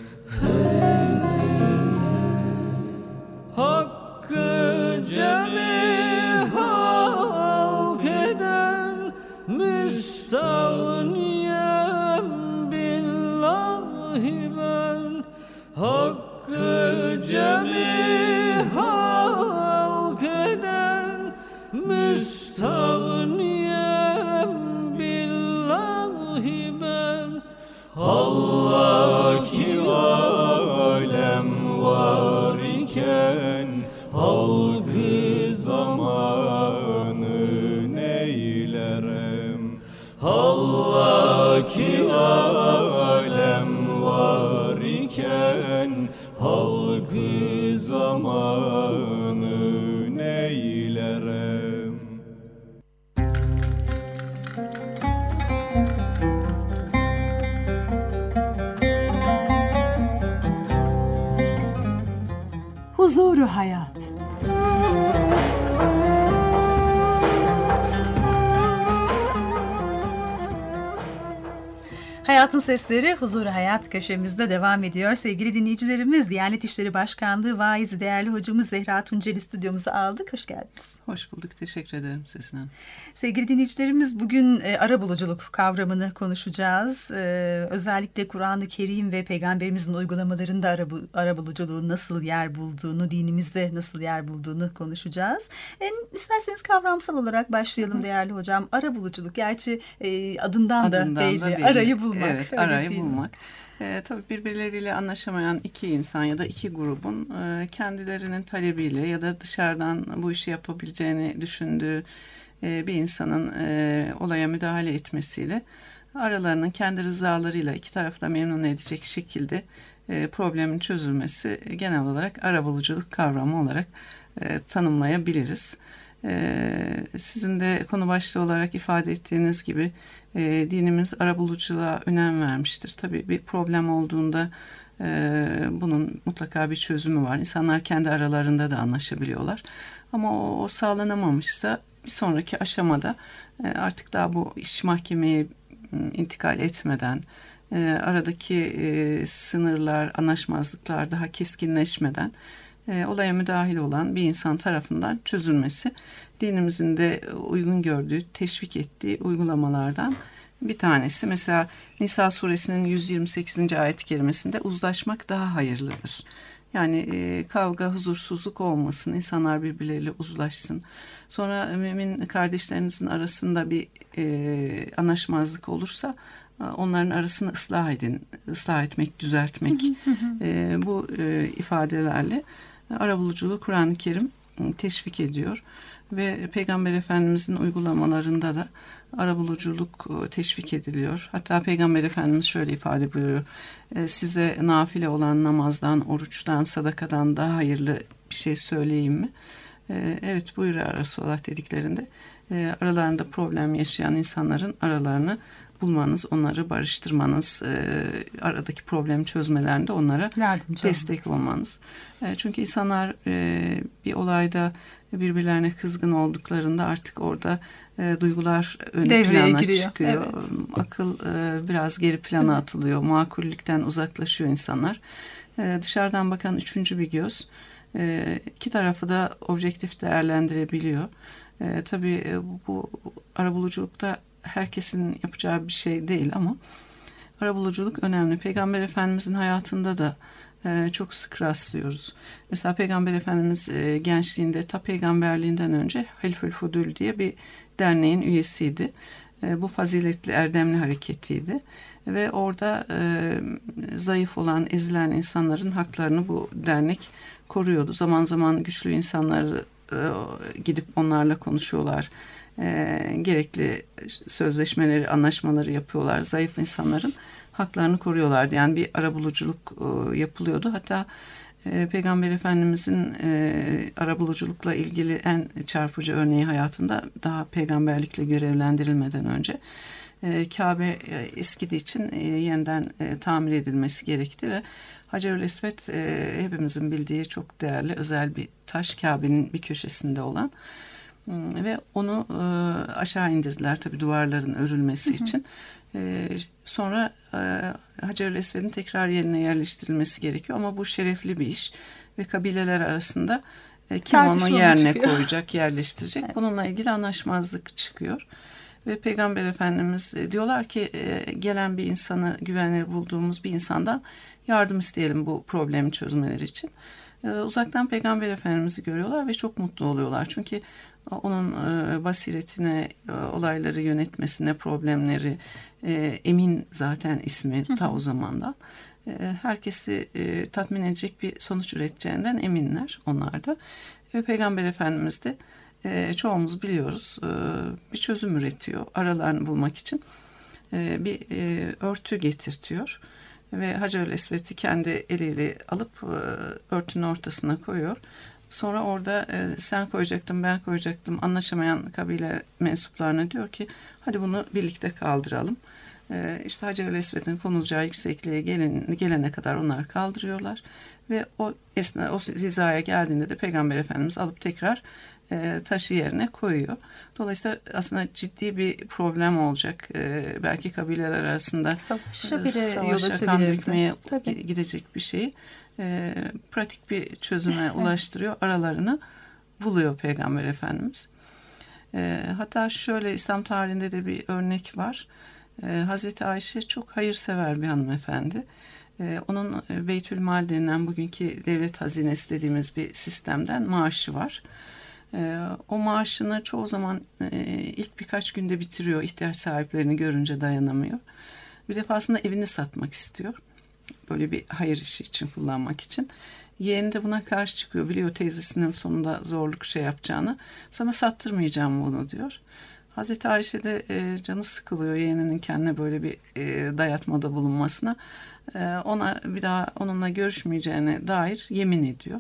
Hakkı cemi halk eden müstahniyem billahi ben. Hakkı cemi halk eden müstahniyem billahi ben. Allah ki alem var iken, halkı zamanı neylerim? Allah ki alem var iken, halkı zamanı neylerim? Huzuru hayat. Hayatın Sesleri Huzur Hayat köşemizde devam ediyor. Sevgili dinleyicilerimiz, Diyanet İşleri Başkanlığı vaizi değerli hocamız Zehra Tuncer'i stüdyomuza aldık. Hoş geldiniz. Hoş bulduk. Teşekkür ederim Sesin Hanım. Sevgili dinleyicilerimiz, bugün arabuluculuk kavramını konuşacağız. Özellikle Kur'an-ı Kerim ve Peygamberimizin uygulamalarında arabuluculuğun nasıl yer bulduğunu, dinimizde nasıl yer bulduğunu konuşacağız. İsterseniz kavramsal olarak başlayalım değerli hocam. Arabuluculuk, gerçi adından da belli. Arayı bulmak. Evet, arayı bulmak. Tabii birbirleriyle anlaşamayan iki insan ya da iki grubun kendilerinin talebiyle ya da dışarıdan bu işi yapabileceğini düşündüğü bir insanın olaya müdahale etmesiyle aralarının kendi rızalarıyla iki tarafı da memnun edecek şekilde problemin çözülmesi genel olarak arabuluculuk kavramı olarak tanımlayabiliriz. Sizin de konu başlığı olarak ifade ettiğiniz gibi dinimiz arabuluculuğa önem vermiştir. Tabii bir problem olduğunda bunun mutlaka bir çözümü var. İnsanlar kendi aralarında da anlaşabiliyorlar. Ama o sağlanamamışsa bir sonraki aşamada artık daha bu iş mahkemeye intikal etmeden, aradaki sınırlar, anlaşmazlıklar daha keskinleşmeden olaya müdahil olan bir insan tarafından çözülmesi dinimizin de uygun gördüğü, teşvik ettiği uygulamalardan bir tanesi. Mesela Nisa suresinin 128. ayet-i kerimesinde uzlaşmak daha hayırlıdır. Yani kavga, huzursuzluk olmasın, insanlar birbirleriyle uzlaşsın. Sonra mümin kardeşlerinizin arasında bir anlaşmazlık olursa onların arasını ıslah edin, ıslah etmek, düzeltmek. Bu ifadelerle arabuluculuğu Kur'an-ı Kerim teşvik ediyor ve Peygamber Efendimizin uygulamalarında da arabuluculuk teşvik ediliyor. Hatta Peygamber Efendimiz şöyle ifade buyuruyor: size nafile olan namazdan, oruçtan, sadakadan daha hayırlı bir şey söyleyeyim mi? Evet buyur ya Resulullah dediklerinde aralarında problem yaşayan insanların aralarını bulmanız, onları barıştırmanız, aradaki problemi çözmelerinde onlara destek olmanız. Çünkü insanlar bir olayda birbirlerine kızgın olduklarında artık orada duygular ön plana çıkıyor. Evet. Akıl biraz geri plana atılıyor. Makullükten uzaklaşıyor insanlar. Dışarıdan bakan üçüncü bir göz iki tarafı da objektif değerlendirebiliyor. Tabii bu arabuluculukta herkesin yapacağı bir şey değil ama arabuluculuk önemli. Peygamber Efendimizin hayatında da çok sık rastlıyoruz. Mesela Peygamber Efendimiz gençliğinde, ta peygamberliğinden önce Hilful Fudul diye bir derneğin üyesiydi. Bu faziletli erdemli hareketiydi. Ve orada zayıf olan, ezilen insanların haklarını bu dernek koruyordu. Zaman zaman güçlü insanlar gidip onlarla konuşuyorlar. Gerekli sözleşmeleri, anlaşmaları yapıyorlar. Zayıf insanların haklarını koruyorlardı. Yani bir arabuluculuk yapılıyordu. Hatta Peygamber Efendimizin arabuluculukla ilgili en çarpıcı örneği hayatında, daha peygamberlikle görevlendirilmeden önce Kabe eskidiği için yeniden tamir edilmesi gerekti ve Hacerül Esved hepimizin bildiği çok değerli özel bir taş, Kabe'nin bir köşesinde olan ve onu aşağı indirdiler tabii duvarların örülmesi için. Sonra Hacerül Esved'in tekrar yerine yerleştirilmesi gerekiyor ama bu şerefli bir iş ve kabileler arasında kim onu yerine koyacak, yerleştirecek. Evet. Bununla ilgili anlaşmazlık çıkıyor. Ve Peygamber Efendimiz diyorlar ki gelen bir insanı, güvenilir bulduğumuz bir insandan yardım isteyelim bu problemi çözmeleri için. Uzaktan Peygamber Efendimiz'i görüyorlar ve çok mutlu oluyorlar. Çünkü onun basiretine, olayları yönetmesine, problemleri, Emin zaten ismi ta o zamandan. Herkesi tatmin edecek bir sonuç üreteceğinden eminler onlar da. Ve Peygamber Efendimiz de çoğumuz biliyoruz bir çözüm üretiyor aralarını bulmak için. Bir örtü getirtiyor ve Hacerül Esved'i kendi eliyle alıp örtünün ortasına koyuyor. Sonra orada sen koyacaktın, ben koyacaktım anlaşamayan kabile mensuplarına diyor ki hadi bunu birlikte kaldıralım. İşte Hacerül Esved'in konulacağı yüksekliğe gelene kadar onlar kaldırıyorlar ve o hizaya geldiğinde de Peygamber Efendimiz alıp tekrar taşı yerine koyuyor. Dolayısıyla aslında ciddi bir problem olacak. Belki kabileler arasında savaşa, kan dökmeye gidecek bir şeyi pratik bir çözüme ulaştırıyor. Aralarını buluyor Peygamber Efendimiz. Hatta şöyle İslam tarihinde de bir örnek var. Hazreti Ayşe çok hayırsever bir hanımefendi. Onun Beytülmal denilen bugünkü devlet hazinesi dediğimiz bir sistemden maaşı var. O maaşını çoğu zaman ilk birkaç günde bitiriyor. İhtiyaç sahiplerini görünce dayanamıyor. Bir defasında evini satmak istiyor. Böyle bir hayır işi için kullanmak için. Yeğeni de buna karşı çıkıyor. Biliyor teyzesinin sonunda zorluk yapacağını. Sana sattırmayacağım bunu diyor. Hazreti Ayşe de canı sıkılıyor yeğeninin kendine böyle bir dayatmada bulunmasına. Ona bir daha onunla görüşmeyeceğine dair yemin ediyor.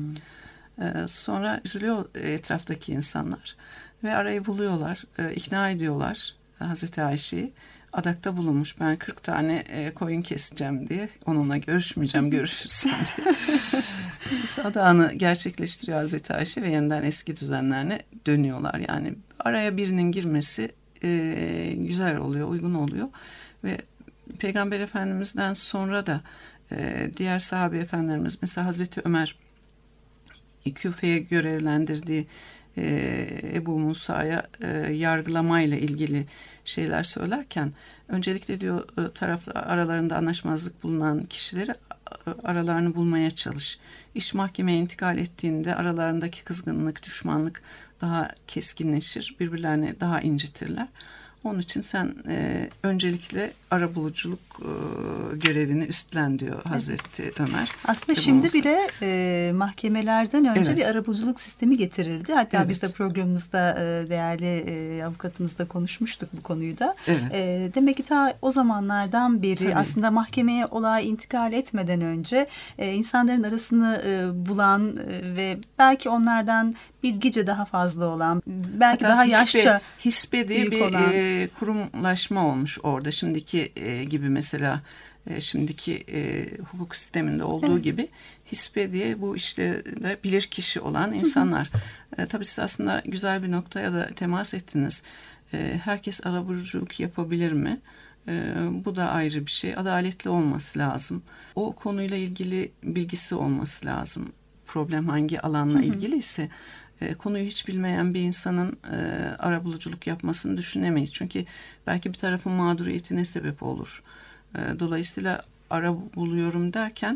Sonra üzülüyor etraftaki insanlar ve arayı buluyorlar, ikna ediyorlar Hazreti Ayşe'yi. Adakta bulunmuş, ben 40 tane koyun keseceğim diye, onunla görüşmeyeceğim, görüşürsen diye. Adağını gerçekleştiriyor Hazreti Ayşe ve yeniden eski düzenlerine dönüyorlar. Yani araya birinin girmesi güzel oluyor, uygun oluyor ve Peygamber Efendimiz'den sonra da diğer sahabe efendilerimiz, mesela Hazreti Ömer Küfe'ye görevlendirdiği Ebu Musa'ya yargılamayla ilgili şeyler söylerken öncelikle diyor aralarında anlaşmazlık bulunan kişileri aralarını bulmaya çalış. İş mahkemeye intikal ettiğinde aralarındaki kızgınlık, düşmanlık daha keskinleşir, birbirlerini daha incitirler. Onun için sen öncelikle arabuluculuk görevini üstlen diyor Hazreti Ömer. Aslında şimdi bile mahkemelerden önce bir arabuluculuk sistemi getirildi. Hatta biz de programımızda değerli avukatımızla konuşmuştuk bu konuyu da. Demek ki ta o zamanlardan beri aslında mahkemeye olay intikal etmeden önce insanların arasını bulan ve belki onlardan bilgice daha fazla olan, belki hatta daha yaşça hisbe diye bir kurumlaşma olmuş orada. Şimdiki gibi mesela şimdiki hukuk sisteminde olduğu gibi hisbe diye bu işlerde bilir kişi olan insanlar. Tabii siz aslında güzel bir noktaya da temas ettiniz. Herkes arabuluculuk yapabilir mi? Bu da ayrı bir şey. Adaletli olması lazım. O konuyla ilgili bilgisi olması lazım. Problem hangi alanla ilgili ise konuyu hiç bilmeyen bir insanın arabuluculuk yapmasını düşünemeyiz. Çünkü belki bir tarafın mağduriyetine sebep olur. Dolayısıyla ara buluyorum derken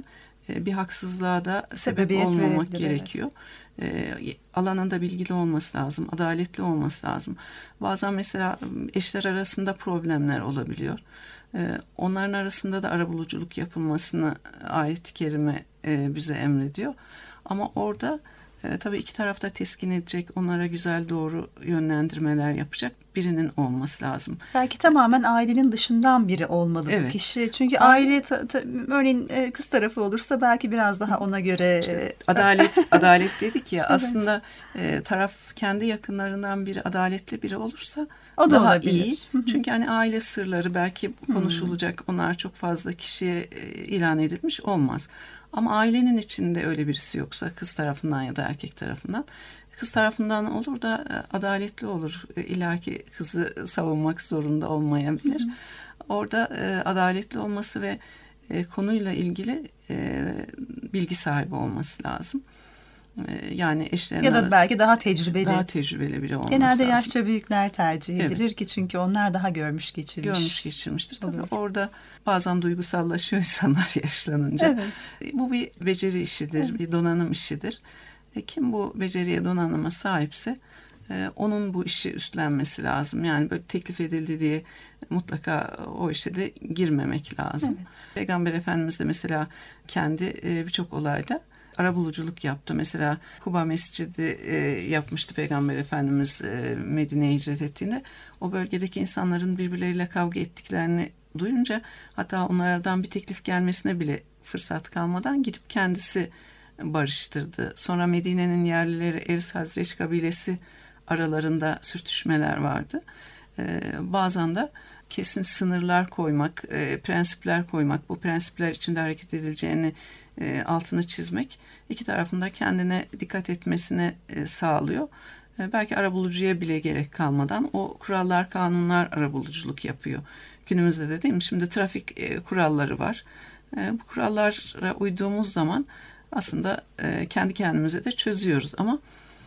bir haksızlığa da sebep Sebebiyet olmamak verebilir, gerekiyor. Alanında bilgili olması lazım, adaletli olması lazım. Bazen mesela eşler arasında problemler olabiliyor. Onların arasında da arabuluculuk yapılmasını ayet-i kerime bize emrediyor. Ama orada tabii iki tarafta teskin edecek, onlara güzel doğru yönlendirmeler yapacak birinin olması lazım. Belki tamamen ailenin dışından biri olmalı bu kişi. Çünkü aile örneğin kız tarafı olursa belki biraz daha ona göre adalet dedik ya, aslında taraf kendi yakınlarından biri adaletli biri olursa o da daha olabilir. iyi. Çünkü hani aile sırları belki konuşulacak, onlar çok fazla kişiye ilan edilmiş olmaz. Ama ailenin içinde öyle birisi yoksa, kız tarafından ya da erkek tarafından, kız tarafından olur da adaletli olur. İlla ki kızı savunmak zorunda olmayabilir. Orada adaletli olması ve konuyla ilgili bilgi sahibi olması lazım. Yani eşlerin ya da belki daha tecrübeli biri olması Genelde lazım. yaşça büyükler tercih edilir ki çünkü onlar daha görmüş geçirmiştir. Tabii orada bazen duygusallaşıyor insanlar yaşlanınca. Bu bir beceri işidir, bir donanım işidir. Kim bu beceriye, donanıma sahipse onun bu işi üstlenmesi lazım. Yani böyle teklif edildi diye mutlaka o işe de girmemek lazım. Peygamber Efendimiz de mesela kendi birçok olayda arabuluculuk yaptı. Mesela Kuba Mescidi yapmıştı Peygamber Efendimiz Medine'ye hicret ettiğinde. O bölgedeki insanların birbirleriyle kavga ettiklerini duyunca, hatta onlardan bir teklif gelmesine bile fırsat kalmadan gidip kendisi barıştırdı. Sonra Medine'nin yerlileri, Evs Hazreç kabilesi aralarında sürtüşmeler vardı. Bazen de kesin sınırlar koymak, prensipler koymak, bu prensipler içinde hareket edileceğini altını çizmek iki tarafında kendine dikkat etmesine sağlıyor. Belki arabulucuya bile gerek kalmadan o kurallar, kanunlar arabuluculuk yapıyor. Günümüzde de değil mi? Şimdi trafik kuralları var. Bu kurallara uyduğumuz zaman aslında kendi kendimize de çözüyoruz ama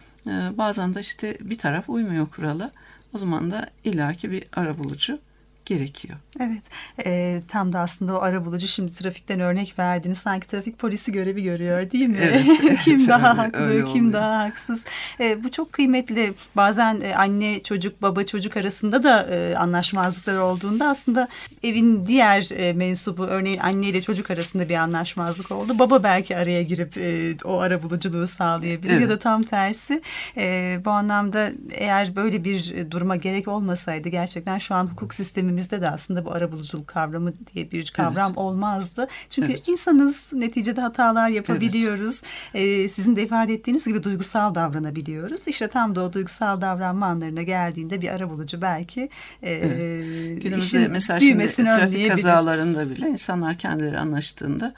bazen de işte bir taraf uymuyor kurala. O zaman da illaki bir arabulucu gerekiyor. Evet. Tam da aslında o arabulucu, şimdi trafikten örnek verdiniz. Sanki trafik polisi görevi görüyor değil mi? Evet, kim daha öyle, haklı, öyle kim oluyor. daha haksız. Bu çok kıymetli. Bazen anne çocuk, baba çocuk arasında da anlaşmazlıklar olduğunda aslında evin diğer mensubu, örneğin anne ile çocuk arasında bir anlaşmazlık oldu. Baba belki araya girip o arabuluculuğu sağlayabilir ya da tam tersi. Bu anlamda eğer böyle bir duruma gerek olmasaydı gerçekten şu an hukuk sistemimizde de aslında bu arabuluculuk kavramı diye bir kavram olmazdı. Çünkü insanız, neticede hatalar yapabiliyoruz. Sizin de ifade ettiğiniz gibi duygusal davranabiliyoruz. İşte tam da o duygusal davranma anlarına geldiğinde bir arabulucu belki günümüzde mesela şimdi trafik kazalarında bile insanlar kendileri anlaştığında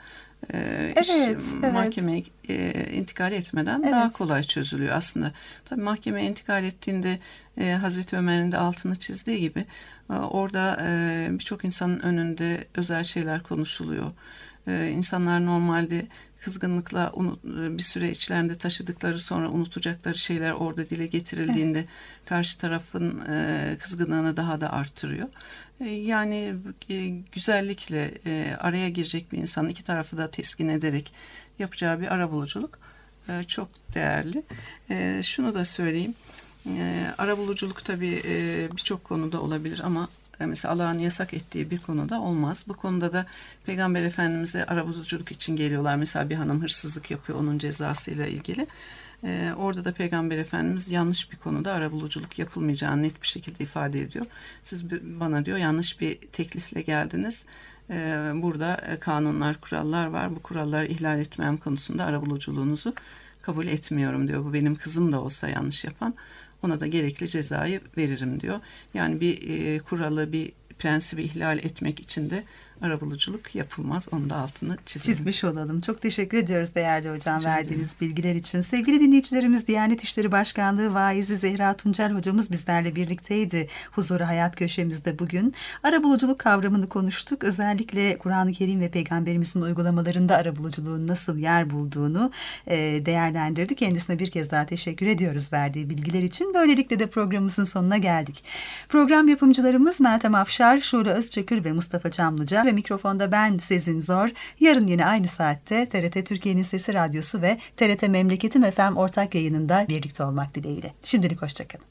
mahkemeye intikal etmeden daha kolay çözülüyor aslında. Tabii mahkemeye intikal ettiğinde Hazreti Ömer'in de altını çizdiği gibi orada birçok insanın önünde özel şeyler konuşuluyor. İnsanlar normalde kızgınlıkla bir süre içlerinde taşıdıkları, sonra unutacakları şeyler orada dile getirildiğinde karşı tarafın kızgınlığını daha da artırıyor. Yani güzellikle araya girecek bir insanın iki tarafı da teskin ederek yapacağı bir arabuluculuk çok değerli. Şunu da söyleyeyim. Arabuluculuk tabii birçok konuda olabilir ama mesela Allah'ın yasak ettiği bir konuda olmaz. Bu konuda da Peygamber Efendimiz'e arabuluculuk için geliyorlar. Mesela bir hanım hırsızlık yapıyor, onun cezasıyla ilgili. Orada da Peygamber Efendimiz yanlış bir konuda arabuluculuk yapılmayacağını net bir şekilde ifade ediyor. Siz bana diyor yanlış bir teklifle geldiniz. Burada kanunlar, kurallar var. Bu kuralları ihlal etmem konusunda arabuluculuğunuzu kabul etmiyorum diyor. Bu benim kızım da olsa yanlış yapan, ona da gerekli cezayı veririm diyor. Yani bir kuralı, bir prensibi ihlal etmek için de arabuluculuk yapılmaz. Onun da altını çizmiş olalım. Çok teşekkür ediyoruz değerli hocam verdiğiniz bilgiler için. Sevgili dinleyicilerimiz, Diyanet İşleri Başkanlığı Vaizi Zehra Tuncel hocamız bizlerle birlikteydi. Huzuru Hayat köşemizde bugün arabuluculuk kavramını konuştuk. Özellikle Kur'an-ı Kerim ve Peygamberimizin uygulamalarında arabuluculuğun nasıl yer bulduğunu değerlendirdik. Kendisine bir kez daha teşekkür ediyoruz verdiği bilgiler için. Böylelikle de programımızın sonuna geldik. Program yapımcılarımız Meltem Afşar, Şule Özçakır ve Mustafa Çamlıca ve mikrofonda ben Sezin Zor. Yarın yine aynı saatte TRT Türkiye'nin Sesi Radyosu ve TRT Memleketim FM ortak yayınında birlikte olmak dileğiyle. Şimdilik hoşçakalın.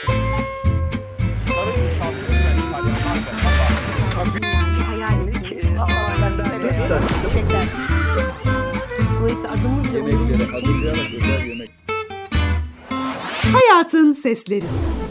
Dolayısıyla adımız ve Yemeklere hazırlayarak özel yemek. Hayatın Sesleri.